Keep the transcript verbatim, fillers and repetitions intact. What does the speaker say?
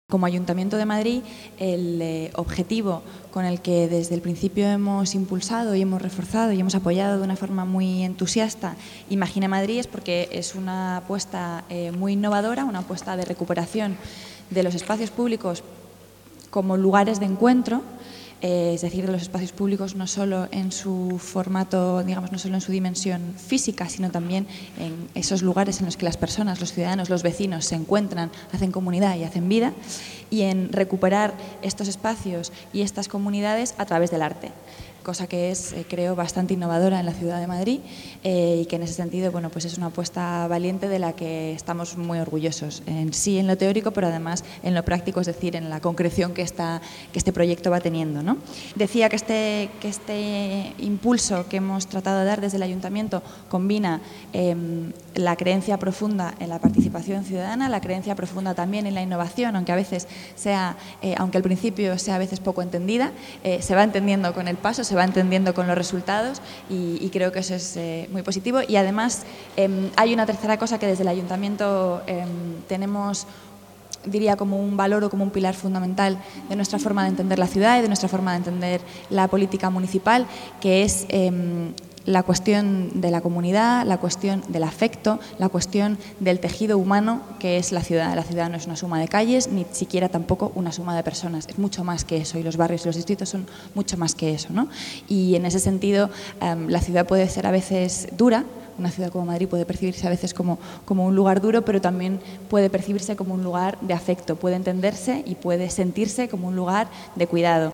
Como Ayuntamiento de Madrid, el eh, objetivo con el que desde el principio hemos impulsado y hemos reforzado y hemos apoyado de una forma muy entusiasta Imagina Madrid es porque es una apuesta eh, muy innovadora, una apuesta de recuperación de los espacios públicos como lugares de encuentro, eh, es decir, de los espacios públicos no solo en su formato, digamos, no solo en su dimensión física, sino también en esos lugares en los que las personas, los ciudadanos, los vecinos se encuentran, hacen comunidad y hacen vida, y en recuperar estos espacios y estas comunidades a través del arte, cosa que es, eh, creo, bastante innovadora en la ciudad de Madrid eh, y que en ese sentido, bueno, pues es una apuesta valiente de la que estamos muy orgullosos, en sí en lo teórico, pero además en lo práctico, es decir, en la concreción que, esta, que este proyecto va teniendo, ¿no? Decía que este, que este impulso que hemos tratado de dar desde el Ayuntamiento combina eh, la creencia profunda en la participación ciudadana, la creencia profunda también en la innovación, aunque a veces sea, eh, aunque al principio sea a veces poco entendida, eh, se va entendiendo con el paso, se va entendiendo con los resultados y, y creo que eso es eh, muy positivo. Y además eh, hay una tercera cosa que desde el Ayuntamiento eh, tenemos, diría, como un valor o como un pilar fundamental de nuestra forma de entender la ciudad y de nuestra forma de entender la política municipal, que es eh, la cuestión de la comunidad, la cuestión del afecto, la cuestión del tejido humano que es la ciudad. La ciudad no es una suma de calles, ni siquiera tampoco una suma de personas, es mucho más que eso, y los barrios y los distritos son mucho más que eso, ¿no? Y en ese sentido, eh, la ciudad puede ser a veces dura. Una ciudad como Madrid puede percibirse a veces como, como un lugar duro, pero también puede percibirse como un lugar de afecto, puede entenderse y puede sentirse como un lugar de cuidado.